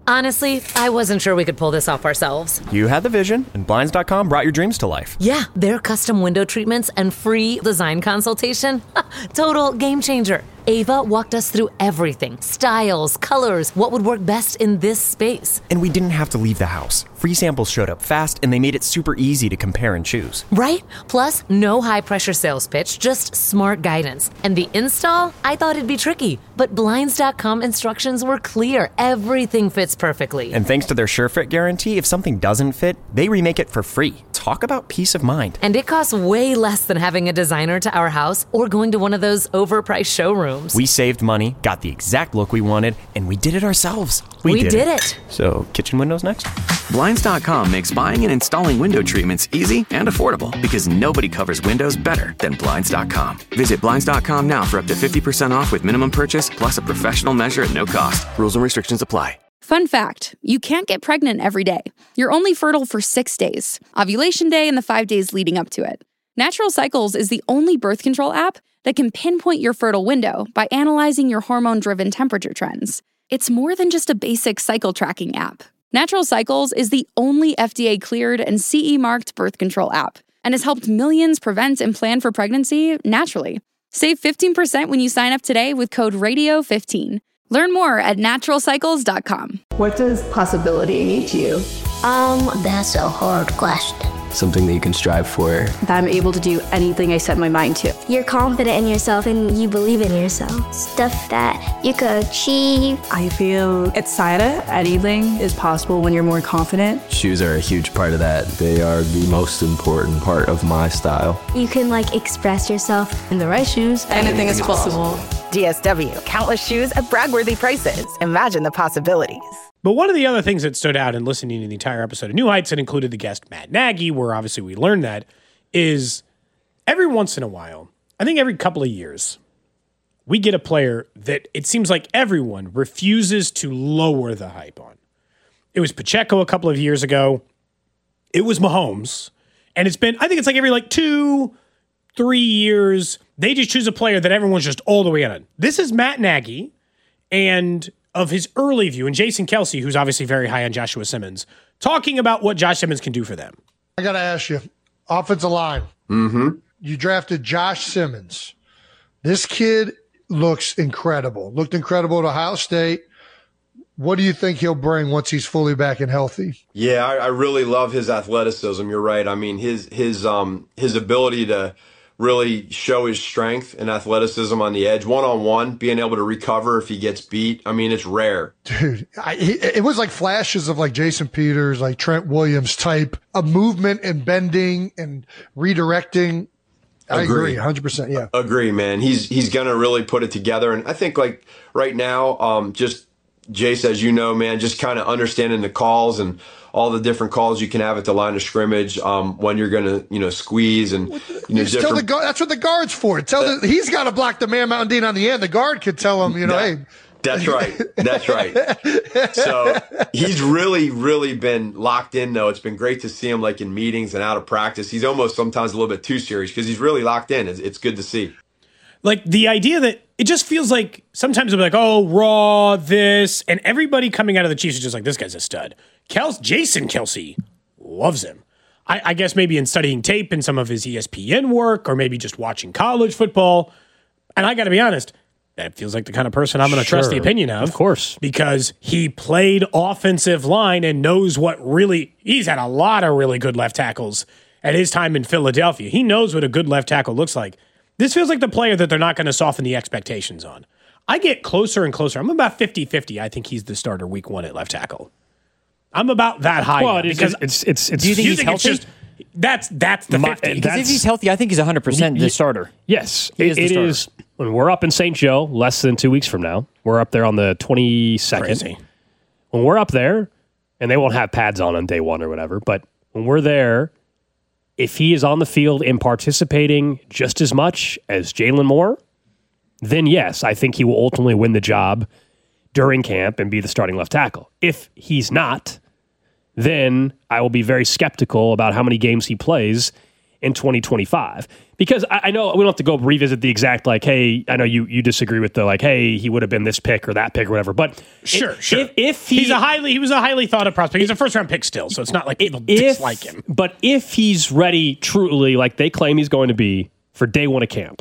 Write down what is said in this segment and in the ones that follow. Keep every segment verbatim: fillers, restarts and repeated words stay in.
Honestly, I wasn't sure we could pull this off ourselves. You had the vision, and Blinds dot com brought your dreams to life. Yeah, their custom window treatments and free design consultation. Total game changer. Ava walked us through everything. Styles, colors, what would work best in this space. And we didn't have to leave the house. Free samples showed up fast, and they made it super easy to compare and choose. Right? Plus, no high-pressure sales pitch, just smart guidance. And the install? I thought it'd be tricky, but Blinds dot com instructions were clear. Everything fits perfectly. And thanks to their SureFit guarantee, if something doesn't fit, they remake it for free. Talk about peace of mind. And it costs way less than having a designer to our house or going to one of those overpriced showrooms. We saved money, got the exact look we wanted, and we did it ourselves. We, we did, did it. it. So, kitchen windows next? Blinds dot com makes buying and installing window treatments easy and affordable because nobody covers windows better than Blinds dot com. Visit Blinds dot com now for up to fifty percent off with minimum purchase plus a professional measure at no cost. Rules and restrictions apply. Fun fact, you can't get pregnant every day. You're only fertile for six days, ovulation day and the five days leading up to it. Natural Cycles is the only birth control app that can pinpoint your fertile window by analyzing your hormone-driven temperature trends. It's more than just a basic cycle tracking app. Natural Cycles is the only F D A-cleared and C E-marked birth control app and has helped millions prevent and plan for pregnancy naturally. Save fifteen percent when you sign up today with code radio fifteen. Learn more at natural cycles dot com. What does possibility mean to you? Um, that's a hard question. Something that you can strive for. That I'm able to do anything I set my mind to. You're confident in yourself and you believe in yourself. Stuff that you could achieve. I feel excited. Anything is possible when you're more confident. Shoes are a huge part of that. They are the most important part of my style. You can like express yourself. In the right shoes, anything is possible. D S W, countless shoes at brag-worthy prices. Imagine the possibilities. But one of the other things that stood out in listening to the entire episode of New Heights that included the guest Matt Nagy, where obviously we learned that, is every once in a while, I think every couple of years, we get a player that it seems like everyone refuses to lower the hype on. It was Pacheco a couple of years ago. It was Mahomes. And it's been, I think it's like every like two, three years, they just choose a player that everyone's just all the way in on. This is Matt Nagy, and of his early view, and Jason Kelsey, who's obviously very high on Joshua Simmons, talking about what Josh Simmons can do for them. I got to ask you, offensive line. Mm-hmm. You drafted Josh Simmons. This kid looks incredible. Looked incredible at Ohio State. What do you think he'll bring once he's fully back and healthy? Yeah, I, I really love his athleticism. You're right. I mean, his his um his ability to really show his strength and athleticism on the edge, one-on-one, being able to recover if he gets beat. I mean, it's rare. Dude, I, it was like flashes of like Jason Peters, like Trent Williams type of movement and bending and redirecting. I agree, agree one hundred percent, yeah. Agree, man. He's he's going to really put it together. And I think like right now, um, just Jace, as you know, man, just kind of understanding the calls and all the different calls you can have at the line of scrimmage, um, when you're going to, you know, squeeze and, you know, tell the guard, that's what the guard's for. Tell uh, the, he's got to block the man Mountain Dean on the end. The guard could tell him, you know, that, hey. That's right. That's right. So he's really, really been locked in, though. It's been great to see him like in meetings and out of practice. He's almost sometimes a little bit too serious because he's really locked in. It's, it's good to see. Like the idea that it just feels like sometimes it'll be like, oh, raw, this, and everybody coming out of the Chiefs is just like, this guy's a stud. Kels, Jason Kelsey loves him. I, I guess maybe in studying tape and some of his E S P N work, or maybe just watching college football. And I got to be honest, that feels like the kind of person I'm going to sure, trust the opinion of. Of course. Because he played offensive line and knows what really, he's had a lot of really good left tackles at his time in Philadelphia. He knows what a good left tackle looks like. This feels like the player that they're not going to soften the expectations on. I get closer and closer. I'm about fifty-fifty. I think he's the starter week one at left tackle. I'm about that high well, now it is, because it's, it's, it's, do you think you he's think healthy? It's just, that's that's the My, fifty. Because if he's healthy, I think he's one hundred percent the starter. Yes, he it, is the it starter. is. When we're up in Saint Joe, less than two weeks from now, we're up there on the twenty-second. Crazy. When we're up there, and they won't have pads on on day one or whatever, but when we're there, if he is on the field and participating just as much as Jalen Moore, then yes, I think he will ultimately win the job during camp and be the starting left tackle. If he's not, then I will be very skeptical about how many games he plays in twenty twenty-five. Because I, I know we don't have to go revisit the exact, like, hey, I know you you disagree with the, like, hey, he would have been this pick or that pick or whatever. But sure, if, sure. If, if he, he's a highly he was a highly thought of prospect. He's a first round pick still, so it's not like people if, dislike him. But if he's ready, truly, like they claim he's going to be for day one of camp,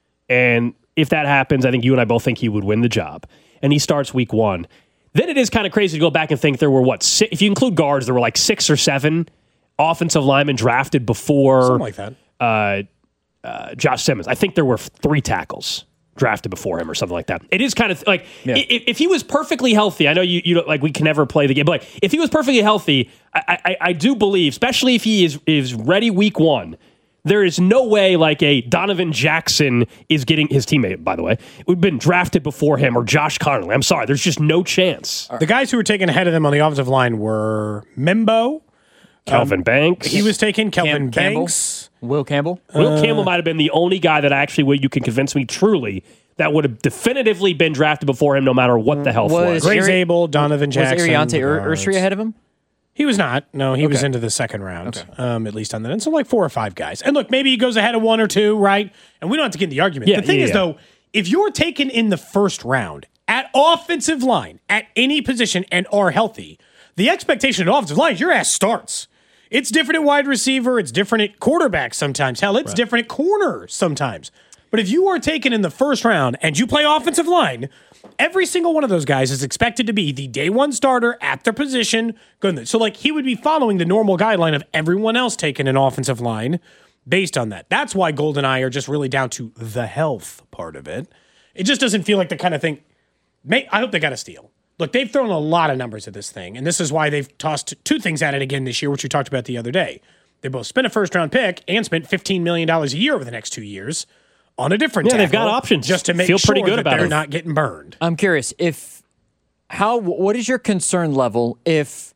and if that happens, I think you and I both think he would win the job, and he starts week one. Then it is kind of crazy to go back and think there were what six, if you include guards, there were like six or seven offensive linemen drafted before something like that. Uh, uh, Josh Simmons. I think there were three tackles drafted before him or something like that. It is kind of like yeah. if, if he was perfectly healthy. I know you you don't, like we can never play the game, but like, if he was perfectly healthy, I, I I do believe, especially if he is is ready week one. There is no way like a Donovan Jackson is getting his teammate, by the way, who'd been drafted before him, or Josh Connolly. I'm sorry. There's just no chance. The guys who were taken ahead of them on the offensive line were Membo, Kelvin um, Banks. He was taken. Kelvin Cam- Banks. Campbell. Will Campbell. Will uh, Campbell might have been the only guy that actually would you can convince me truly that would have definitively been drafted before him no matter what the health was. was. Grace Ari- Abel, Donovan Jackson. Was Ariante Ur- Ursery ahead of him? He was not. No, he okay. was into the second round, okay. um, at least on that end. So like four or five guys. And look, maybe he goes ahead of one or two, right? And we don't have to get in the argument. Yeah, the thing yeah, is, yeah. though, if you're taken in the first round at offensive line, at any position, and are healthy, the expectation at offensive line is your ass starts. It's different at wide receiver. It's different at quarterback sometimes. Hell, it's right. different at corner sometimes. But if you are taken in the first round and you play offensive line, every single one of those guys is expected to be the day one starter at their position. So, like, he would be following the normal guideline of everyone else taking an offensive line based on that. That's why Gold and I are just really down to the health part of it. It just doesn't feel like the kind of thing. May, I hope they got a steal. Look, they've thrown a lot of numbers at this thing, and this is why they've tossed two things at it again this year, which we talked about the other day. They both spent a first-round pick and spent fifteen million dollars a year over the next two years on a different yeah, tackle. They've got options. Just to make Feel sure pretty good that about they're it. not getting burned. I'm curious, if how what is your concern level if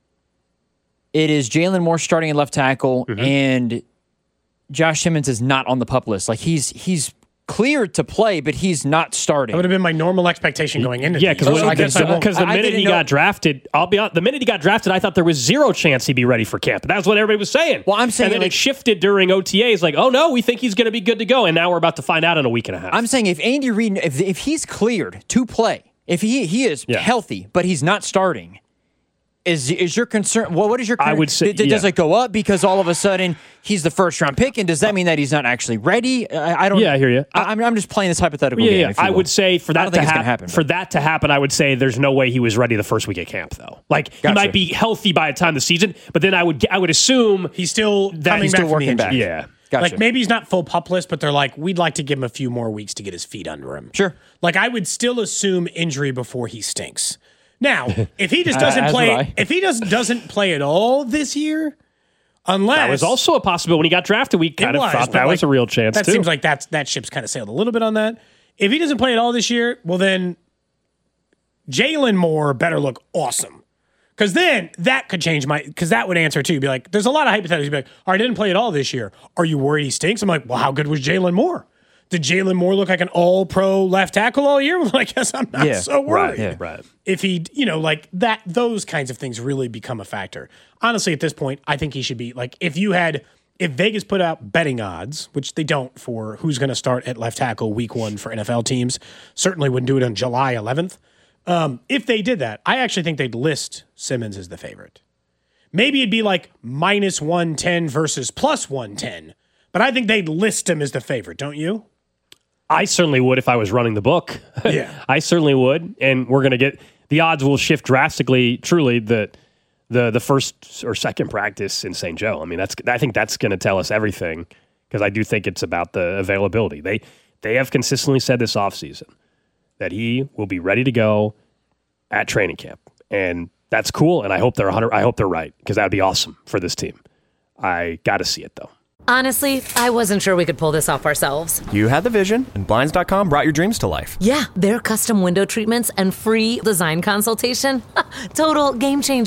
it is Jalen Moore starting at left tackle mm-hmm. and Josh Simmons is not on the PUP list? Like, he's he's cleared to play, but he's not starting. That would have been my normal expectation going into yeah, because so the, the minute he know. got drafted, I'll be honest, the minute he got drafted, I thought there was zero chance he'd be ready for camp. That's what everybody was saying. Well, I'm saying, and then like, it shifted during O T As, like, oh no, we think he's going to be good to go, and now we're about to find out in a week and a half. I'm saying if Andy Reid, if if he's cleared to play, if he he is yeah. healthy, but he's not starting. Is is your concern? Well, what is your concern? I would say, D- does yeah. it go up because all of a sudden he's the first round pick, and does that mean that he's not actually ready? I, I don't. Yeah, I hear you. I, I'm I'm just playing this hypothetical yeah, game. Yeah, if you I will. would say for that to hap- happen, for that to happen, I would say there's no way he was ready the first week of camp, though. Like gotcha. He might be healthy by the time of the season, but then I would I would assume he's still that coming he's back still from working the back. Yeah. Gotcha. Like, maybe he's not full pup list, but they're like, we'd like to give him a few more weeks to get his feet under him. Sure. Like, I would still assume injury before he stinks. Now, if he just doesn't uh, play, if he doesn't doesn't play at all this year, unless that was also a possibility when he got drafted, we kind of was, thought that like, was a real chance. That too. seems like that's that ship's kind of sailed a little bit on that. If he doesn't play at all this year, well then, Jalen Moore better look awesome, because then that could change my. Because that would answer too. Be like, there's a lot of hypotheticals. Be like, all right, didn't play at all this year. Are you worried he stinks? I'm like, well, how good was Jalen Moore? Did Jalen Moore look like an all-pro left tackle all year? Well, I guess I'm not yeah, so worried. Right, yeah, right. If he, you know, like that, those kinds of things really become a factor. Honestly, at this point, I think he should be like, if you had, if Vegas put out betting odds, which they don't for who's going to start at left tackle week one for N F L teams, certainly wouldn't do it on July eleventh. Um, if they did that, I actually think they'd list Simmons as the favorite. Maybe it'd be like minus one ten versus plus one ten, but I think they'd list him as the favorite, don't you? I certainly would if I was running the book. Yeah. I certainly would. And we're going to get the odds will shift drastically, truly, the the the first or second practice in Saint Joe. I mean, that's I think that's going to tell us everything, because I do think it's about the availability. They they have consistently said this offseason that he will be ready to go at training camp. And that's cool, and I hope they're one hundred I hope they're right, because that would be awesome for this team. I got to see it though. Honestly, I wasn't sure we could pull this off ourselves. You had the vision, and Blinds dot com brought your dreams to life. Yeah, their custom window treatments and free design consultation. Total game changer.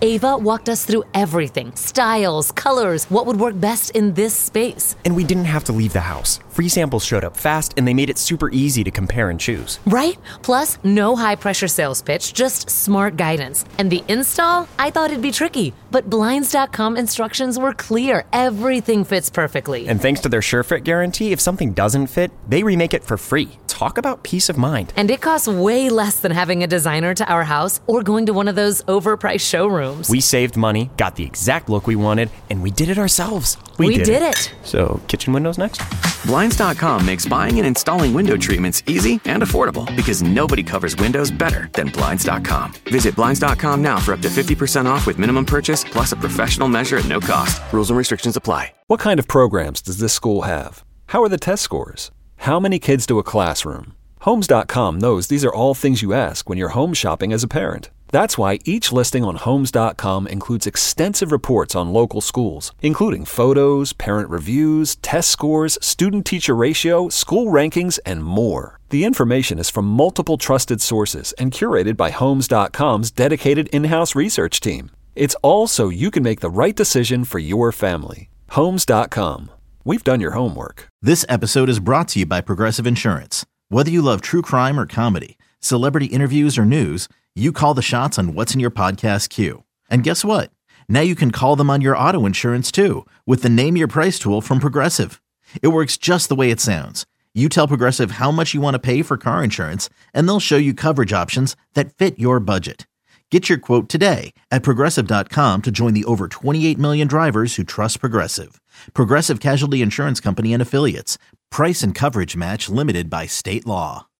Ava walked us through everything: styles, colors, what would work best in this space. And we didn't have to leave the house. Free samples showed up fast, and they made it super easy to compare and choose. Right? Plus, no high-pressure sales pitch, just smart guidance. And the install? I thought it'd be tricky, but Blinds dot com instructions were clear. Everything fits perfectly. And thanks to their SureFit guarantee, if something doesn't fit, they remake it for free. Talk about peace of mind. And it costs way less than having a designer to our house or going to one of those overpriced showrooms. We saved money, got the exact look we wanted, and we did it ourselves. We, we did, did it. it. So, kitchen windows next? Blinds dot com makes buying and installing window treatments easy and affordable because nobody covers windows better than Blinds dot com. Visit Blinds dot com now for up to fifty percent off with minimum purchase plus a professional measure at no cost. Rules and restrictions apply. What kind of programs does this school have? How are the test scores? How many kids do a classroom? Homes dot com knows these are all things you ask when you're home shopping as a parent. That's why each listing on Homes dot com includes extensive reports on local schools, including photos, parent reviews, test scores, student-teacher ratio, school rankings, and more. The information is from multiple trusted sources and curated by Homes dot com's dedicated in-house research team. It's all so you can make the right decision for your family. Homes dot com. We've done your homework. This episode is brought to you by Progressive Insurance. Whether you love true crime or comedy, celebrity interviews or news, you call the shots on what's in your podcast queue. And guess what? Now you can call them on your auto insurance too with the Name Your Price tool from Progressive. It works just the way it sounds. You tell Progressive how much you want to pay for car insurance, and they'll show you coverage options that fit your budget. Get your quote today at Progressive dot com to join the over twenty-eight million drivers who trust Progressive. Progressive Casualty Insurance Company and Affiliates. Price and coverage match limited by state law.